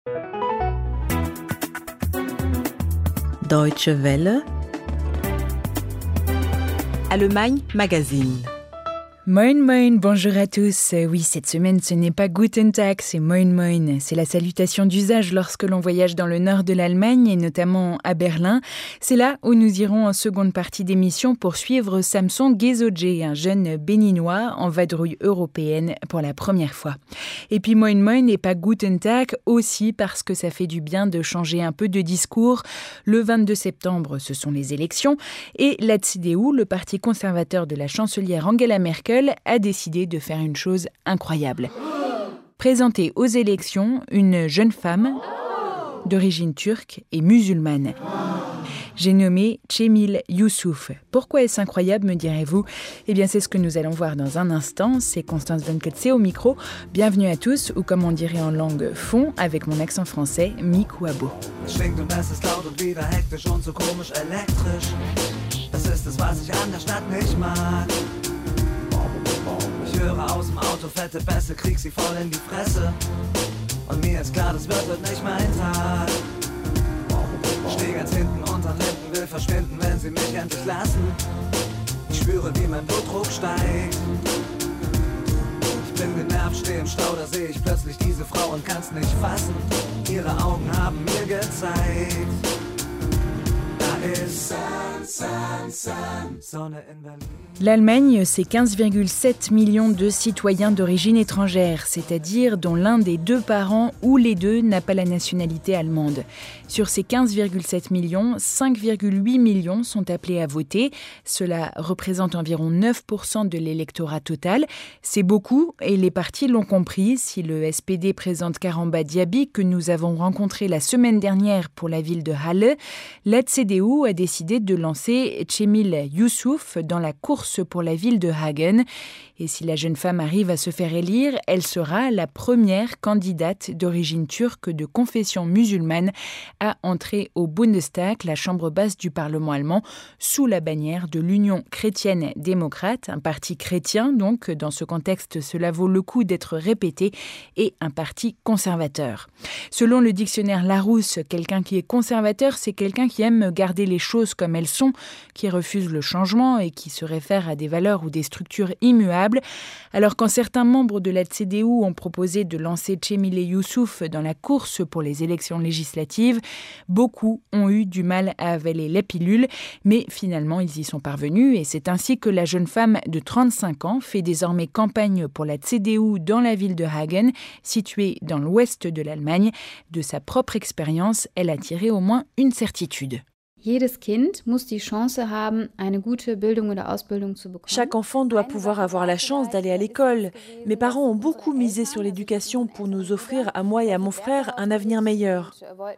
Deutsche Welle, Allemagne Magazine. Moin Moin, bonjour à tous. Oui, cette semaine, ce n'est pas Guten Tag, c'est Moin Moin. C'est la salutation d'usage lorsque l'on voyage dans le nord de l'Allemagne et notamment à Berlin. C'est là où nous irons en seconde partie d'émission pour suivre Samson Gesoje, un jeune béninois en vadrouille européenne pour la première fois. Et puis Moin Moin et pas Guten Tag aussi parce que ça fait du bien de changer un peu de discours. Le 22 septembre, ce sont les élections et la CDU, le parti conservateur de la chancelière Angela Merkel, a décidé de faire une chose incroyable. Présenter aux élections une jeune femme d'origine turque et musulmane. J'ai nommé Cemil Youssouf. Pourquoi est-ce incroyable, me direz-vous ? Eh bien, c'est ce que nous allons voir dans un instant. C'est Constance Venketse au micro. Bienvenue à tous, ou comme on dirait en langue fond, avec mon accent français, Mikuabo. Ich höre aus dem Auto fette Bässe, krieg sie voll in die Fresse. Und mir ist klar, das wird heute nicht mein Tag. Steh ganz hinten unterm Lippen, will verschwinden, wenn sie mich endlich lassen. Ich spüre, wie mein Blutdruck steigt. Ich bin genervt, steh im Stau, da seh ich plötzlich diese Frau und kann's nicht fassen. Ihre Augen haben mir gezeigt. L'Allemagne, c'est 15,7 millions de citoyens d'origine étrangère, c'est-à-dire dont l'un des deux parents ou les deux n'a pas la nationalité allemande. Sur ces 15,7 millions, 5,8 millions sont appelés à voter. Cela représente environ 9% de l'électorat total. C'est beaucoup et les partis l'ont compris. Si le SPD présente Karamba Diaby, que nous avons rencontré la semaine dernière pour la ville de Halle, la CDU a décidé de lancer Cemil Youssouf dans la course pour la ville de Hagen. Et si la jeune femme arrive à se faire élire, elle sera la première candidate d'origine turque de confession musulmane à entrer au Bundestag, la chambre basse du Parlement allemand, sous la bannière de l'Union chrétienne-démocrate, un parti chrétien, donc dans ce contexte, cela vaut le coup d'être répété, et un parti conservateur. Selon le dictionnaire Larousse, quelqu'un qui est conservateur, c'est quelqu'un qui aime garder les choses comme elles sont, qui refuse le changement et qui se réfère à des valeurs ou des structures immuables. Alors quand certains membres de la CDU ont proposé de lancer Cemil Youssouf dans la course pour les élections législatives, beaucoup ont eu du mal à avaler la pilule, mais finalement ils y sont parvenus et c'est ainsi que la jeune femme de 35 ans fait désormais campagne pour la CDU dans la ville de Hagen, située dans l'ouest de l'Allemagne. De sa propre expérience, elle a tiré au moins une certitude. Chaque enfant doit pouvoir avoir la chance d'aller à l'école. Mes parents ont beaucoup misé sur l'éducation pour nous offrir, à moi et à mon frère, un avenir meilleur.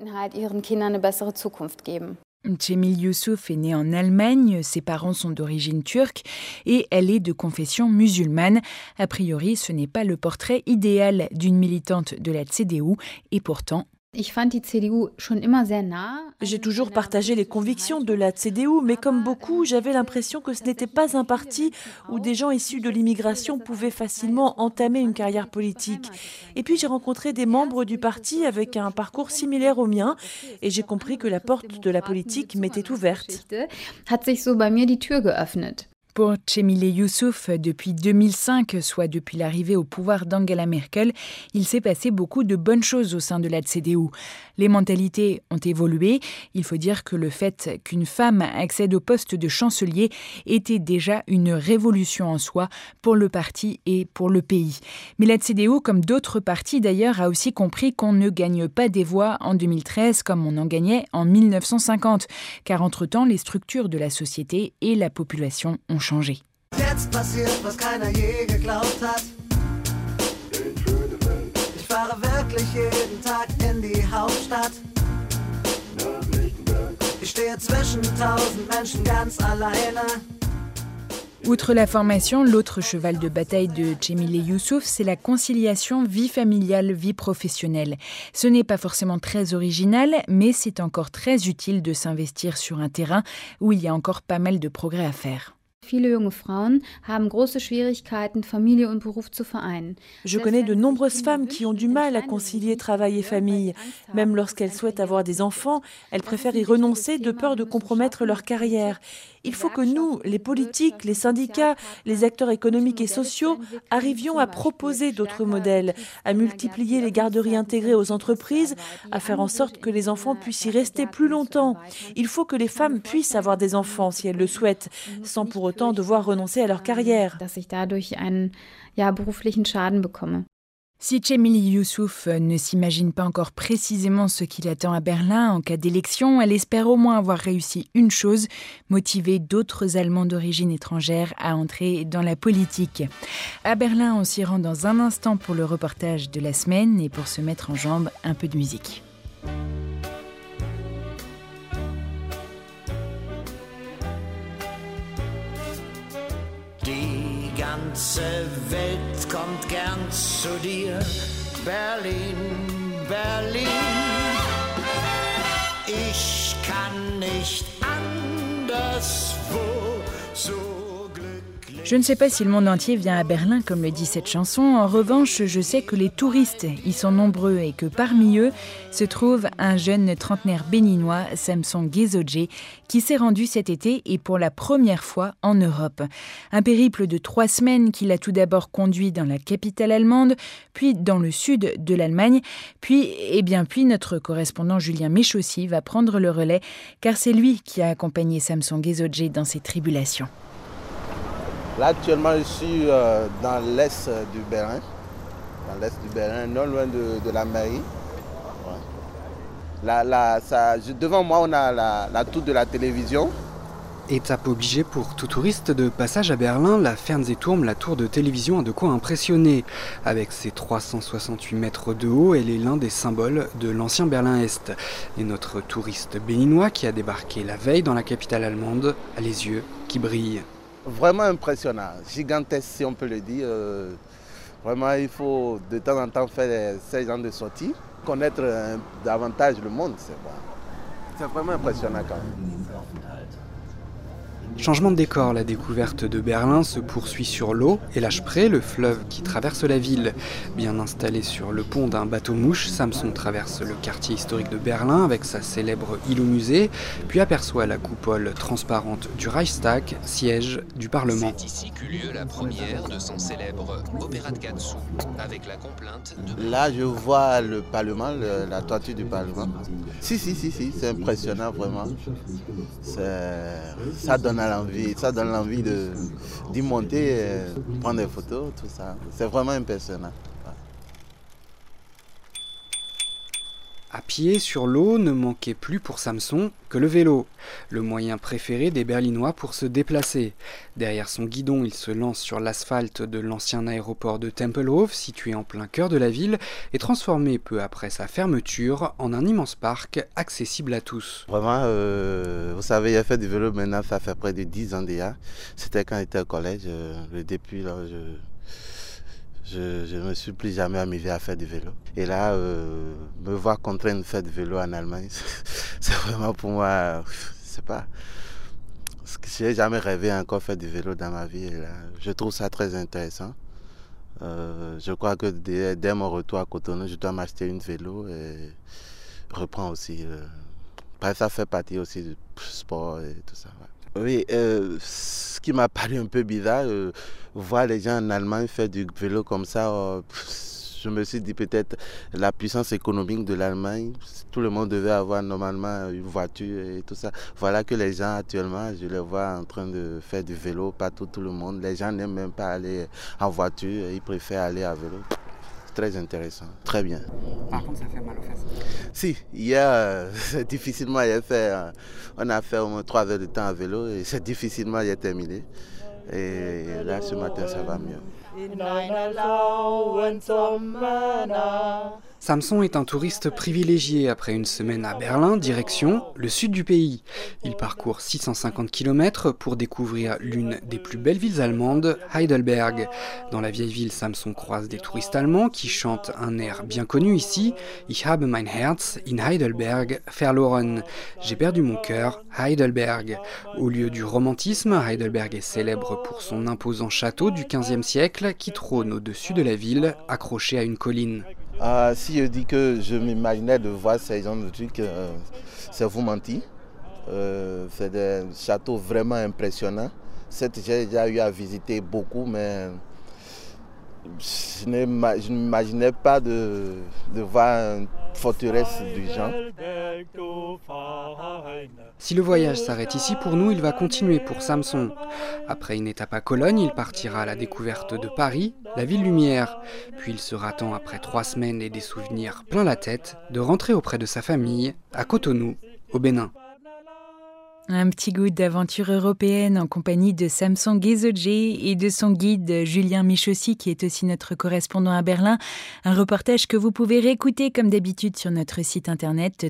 Cemil Youssouf est née en Allemagne, ses parents sont d'origine turque et elle est de confession musulmane. A priori, ce n'est pas le portrait idéal d'une militante de la CDU et pourtant... J'ai toujours partagé les convictions de la CDU, mais comme beaucoup, j'avais l'impression que ce n'était pas un parti où des gens issus de l'immigration pouvaient facilement entamer une carrière politique. Et puis j'ai rencontré des membres du parti avec un parcours similaire au mien et j'ai compris que la porte de la politique m'était ouverte. Pour Cemil Youssouf, depuis 2005, soit depuis l'arrivée au pouvoir d'Angela Merkel, il s'est passé beaucoup de bonnes choses au sein de la CDU. Les mentalités ont évolué. Il faut dire que le fait qu'une femme accède au poste de chancelier était déjà une révolution en soi pour le parti et pour le pays. Mais la CDU, comme d'autres partis d'ailleurs, a aussi compris qu'on ne gagne pas des voix en 2013 comme on en gagnait en 1950. Car entre-temps, les structures de la société et la population ont changé. Jetzt passiert, was keiner je geglaubt hat. Ich fahre wirklich jeden Tag in die Hauptstadt. Ich stehe zwischen 1000 Menschen ganz alleine. Outre la formation, l'autre cheval de bataille de Cemil Youssouf, c'est la conciliation vie familiale, vie professionnelle. Ce n'est pas forcément très original, mais c'est encore très utile de s'investir sur un terrain où il y a encore pas mal de progrès à faire. Je connais de nombreuses femmes qui ont du mal à concilier travail et famille. Même lorsqu'elles souhaitent avoir des enfants, elles préfèrent y renoncer de peur de compromettre leur carrière. Il faut que nous, les politiques, les syndicats, les acteurs économiques et sociaux, arrivions à proposer d'autres modèles, à multiplier les garderies intégrées aux entreprises, à faire en sorte que les enfants puissent y rester plus longtemps. Il faut que les femmes puissent avoir des enfants si elles le souhaitent, sans pour autant devoir renoncer à leur carrière. Si Cemili Youssouf ne s'imagine pas encore précisément ce qui l'attend à Berlin en cas d'élection, elle espère au moins avoir réussi une chose, motiver d'autres Allemands d'origine étrangère à entrer dans la politique. À Berlin, on s'y rend dans un instant pour le reportage de la semaine et pour se mettre en jambes, un peu de musique. Die ganze Welt kommt gern zu dir, Berlin, Berlin. Ich kann nicht anderswo so glücklich. Je ne sais pas si le monde entier vient à Berlin, comme le dit cette chanson. En revanche, je sais que les touristes y sont nombreux et que parmi eux se trouve un jeune trentenaire béninois, Samson Guézodjé, qui s'est rendu cet été et pour la première fois en Europe. Un périple de 3 semaines qui l'a tout d'abord conduit dans la capitale allemande, puis dans le sud de l'Allemagne, puis notre correspondant Julien Méchaussy va prendre le relais, car c'est lui qui a accompagné Samson Guézodjé dans ses tribulations. Là, actuellement, je suis dans l'est du Berlin, non loin de la mairie. Ouais. Devant moi, on a la tour de la télévision. Étape obligée pour tout touriste de passage à Berlin, la Fernsehturm, la tour de télévision, a de quoi impressionner. Avec ses 368 mètres de haut, elle est l'un des symboles de l'ancien Berlin-Est. Et notre touriste béninois qui a débarqué la veille dans la capitale allemande a les yeux qui brillent. Vraiment impressionnant, gigantesque si on peut le dire. Vraiment, il faut de temps en temps faire ces genres de sorties, connaître davantage le monde. C'est vraiment impressionnant quand même. Changement de décor, la découverte de Berlin se poursuit sur l'eau et la Spree, le fleuve qui traverse la ville. Bien installé sur le pont d'un bateau-mouche, Samson traverse le quartier historique de Berlin avec sa célèbre île au musée, puis aperçoit la coupole transparente du Reichstag, siège du Parlement. C'est ici qu'eut lieu la première de son célèbre Opéra de Gatsu, avec la complainte de... Là, je vois le Parlement, la toiture du Parlement. Si, c'est impressionnant vraiment. Ça donne l'envie d'y monter, prendre des photos, tout ça. C'est vraiment impressionnant. À pied, sur l'eau, ne manquait plus pour Samson que le vélo, le moyen préféré des Berlinois pour se déplacer. Derrière son guidon, il se lance sur l'asphalte de l'ancien aéroport de Tempelhof, situé en plein cœur de la ville, et transformé peu après sa fermeture en un immense parc accessible à tous. Vraiment, vous savez, j'ai fait du vélo maintenant, ça fait près de 10 ans déjà. C'était quand j'étais au collège, depuis là, je ne me suis plus jamais amusé à faire du vélo. Et là, me voir contraint de faire du vélo en Allemagne, c'est vraiment pour moi, je sais pas. Je n'ai jamais rêvé encore faire du vélo dans ma vie. Et là, je trouve ça très intéressant. Je crois que dès mon retour à Cotonou, je dois m'acheter une vélo et reprendre aussi. Ça fait partie aussi du sport et tout ça. Ouais. Oui, ce qui m'a paru un peu bizarre, voir les gens en Allemagne faire du vélo comme ça, je me suis dit peut-être la puissance économique de l'Allemagne, tout le monde devait avoir normalement une voiture et tout ça. Voilà que les gens actuellement, je les vois en train de faire du vélo partout, tout le monde. Les gens n'aiment même pas aller en voiture, ils préfèrent aller à vélo. Très intéressant, très bien. Par contre, ça fait mal aux fesses. Si, hier, difficilement, on a fait au moins 3 heures de temps à vélo et c'est difficilement terminé. Et là, ce matin, ça va mieux. In einer lauen Sommernacht Samson est un touriste privilégié. Après une semaine à Berlin, direction le sud du pays. Il parcourt 650 km pour découvrir l'une des plus belles villes allemandes, Heidelberg. Dans la vieille ville, Samson croise des touristes allemands qui chantent un air bien connu ici, Ich habe mein Herz in Heidelberg verloren. J'ai perdu mon cœur, Heidelberg. Au lieu du romantisme, Heidelberg est célèbre pour son imposant château du XVe siècle qui trône au-dessus de la ville, accroché à une colline. Si je dis que je m'imaginais de voir ces genres de trucs, c'est vous mentir. C'est des châteaux vraiment impressionnants. Certes, j'ai déjà eu à visiter beaucoup, mais je ne m'imaginais pas de voir une forteresse du genre. Si le voyage s'arrête ici pour nous, il va continuer pour Samson. Après une étape à Cologne, il partira à la découverte de Paris, la ville lumière. Puis il sera temps, après 3 semaines et des souvenirs plein la tête, de rentrer auprès de sa famille, à Cotonou, au Bénin. Un petit goût d'aventure européenne en compagnie de Samson Guézodjé et de son guide Julien Michaussy qui est aussi notre correspondant à Berlin. Un reportage que vous pouvez réécouter comme d'habitude sur notre site internet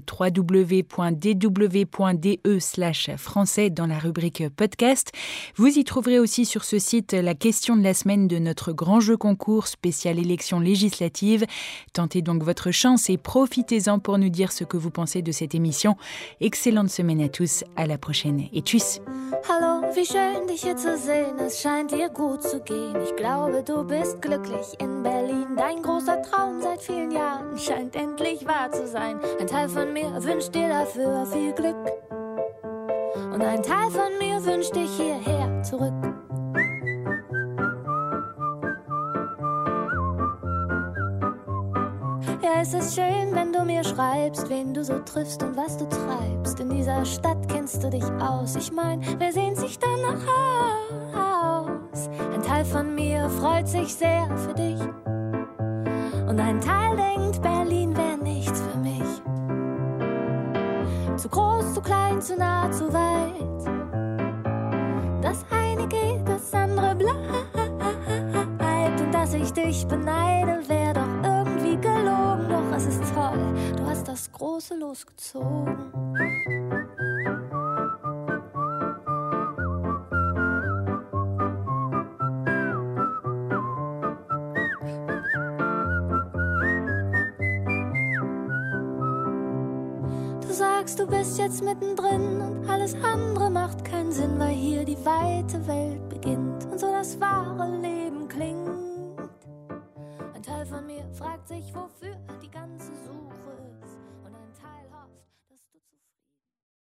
www.dw.de/français dans la rubrique podcast. Vous y trouverez aussi sur ce site la question de la semaine de notre grand jeu concours spécial élection législative. Tentez donc votre chance et profitez-en pour nous dire ce que vous pensez de cette émission. Excellente semaine à tous, à la prochaine et tschüss. Hallo, wie schön dich hier zu sehen, es scheint dir gut zu gehen. Ich glaube, du bist glücklich in Berlin. Dein großer Traum seit vielen Jahren scheint endlich wahr zu sein. Ein Teil von mir wünscht dir dafür viel Glück. Und ein Teil von mir wünscht dich hierher zurück. Ja, es ist schön, wenn du mir schreibst, wen du so triffst und was du treibst. In dieser Stadt kennst du dich aus. Ich mein, wer sehnt sich danach aus? Ein Teil von mir freut sich sehr für dich. Und ein Teil denkt, Berlin wär nichts für mich. Zu groß, zu klein, zu nah, zu weit. Das eine geht, das andere bleibt. Und dass ich dich beneide, wär doch irgendwie gelogen. Doch es ist toll, du hast das Große losgezogen. Du sagst, du bist jetzt mittendrin und alles andere macht keinen Sinn, weil hier die weite Welt beginnt und so das wahre Leben